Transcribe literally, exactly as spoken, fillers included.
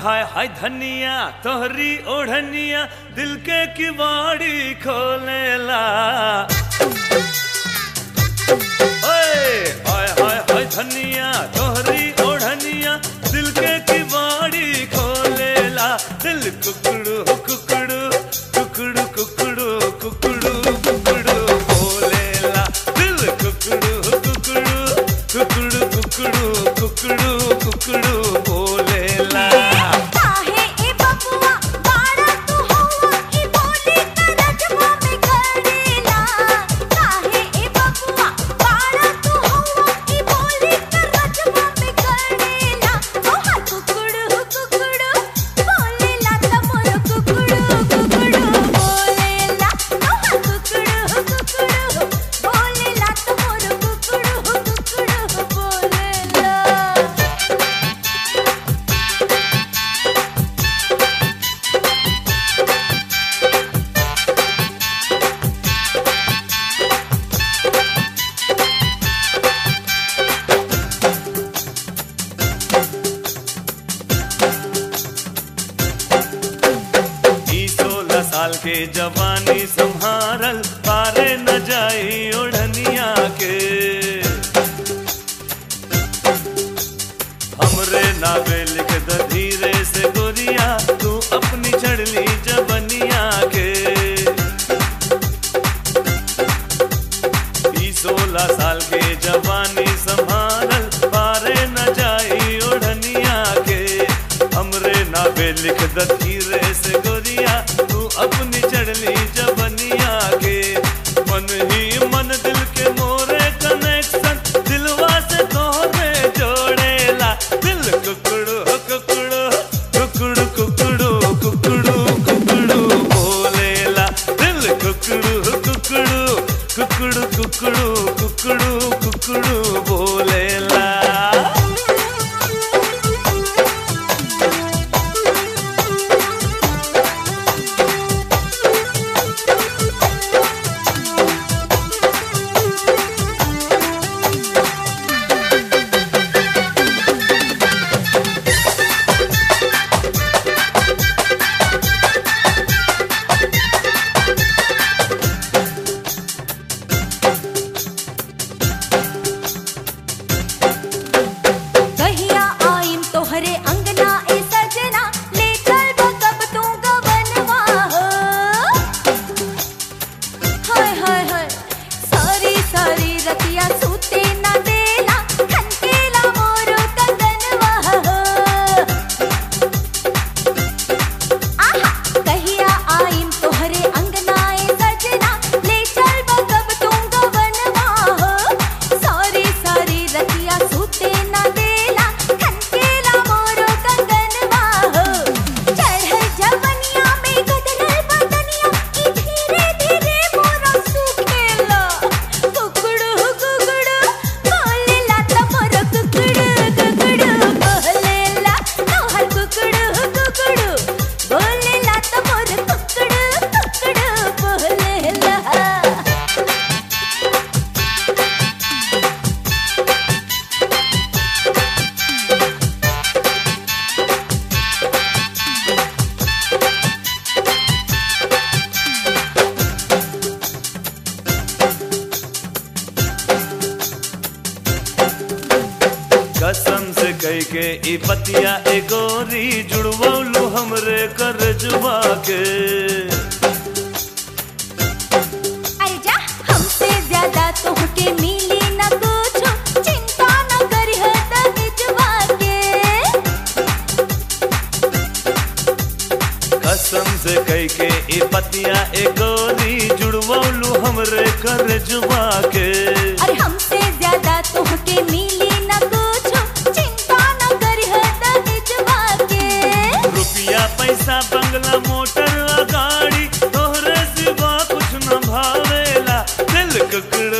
हाय हाय धनिया तोहरी ओढ़निया दिल के किवाड़ी खोलेला। ओए हाय हाय हाय धनिया तोहरी ओढ़निया दिल के किवाड़ी खोलेला। दिल कुकड़ू कुकड़ू कुकड़ू कुकड़ू कुकड़ू कुकड़ू बोलेला। दिल कुकड़ू कुकड़ू कुकड़ू कुकड़ू कुकड़ू कुकड़ू बोलेला। साल के जवानी संहारल पारे न जाई ओढ़निया के। हमरे नावे लिख द धीरे से गोरिया तू अपनी चढ़ली जबनिया के। बीस सोलह साल के जवानी संभारल पारे न जाई ओढ़निया के। हमरे नावे लिख द धीरे से गोरिया अपनी चढ़ली जबनिया के। मन ही मन दिल के मोरे कनेक्शन दिलवा से तोहरे जोड़ेला। दिल कुकड़ू कुकड़ू कुकड़ू कुकड़ू कुकड़ू कुकड़ू बोलेला। दिल कुकड़ू कुकड़ू कुकड़ू कुकड़ू कुकड़ू कुकड़ू बोलेला। कसम से कह के ई पतिया ए गोरी जुड़वलू हमरे कर जुबा के। अरे जा हमसे ज्यादा तोहके मिली न कुछ चिंता न करी जुबा के। कसम से कह के ई पतिया ए गोरी जुड़वलू हमरे कर जुबा के। अरे हमसे ज्यादा तोहके मिली न कुछ चिंता न करी जुबा के। रुपया पैसा बंगला मोटर गाड़ी तोहरे सिवा कुछ न भावेला। दिल कुकड़ू